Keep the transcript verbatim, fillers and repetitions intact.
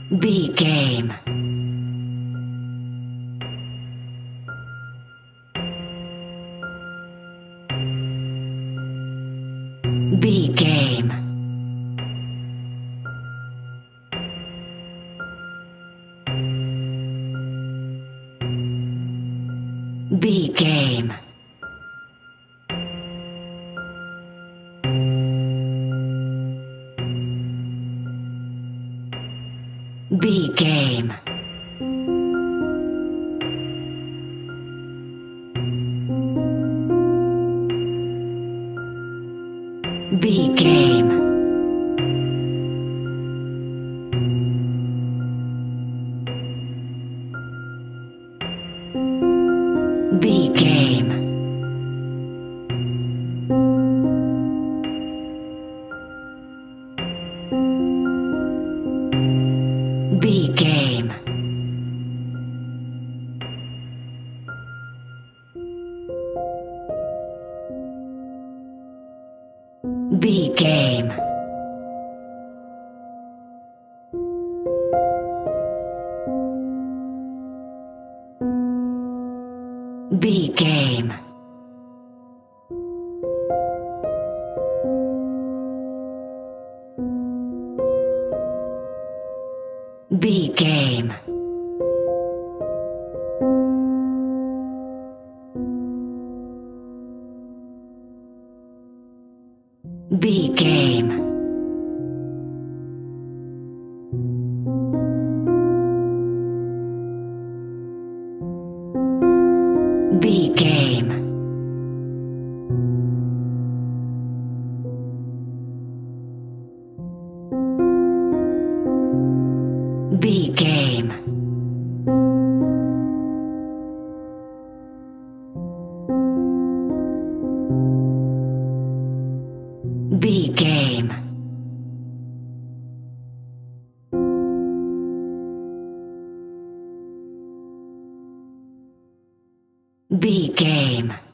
B game. B game. B game. B game. B game. B game. B game. B game. B game. B game. B game. B game. B game. B game. B game.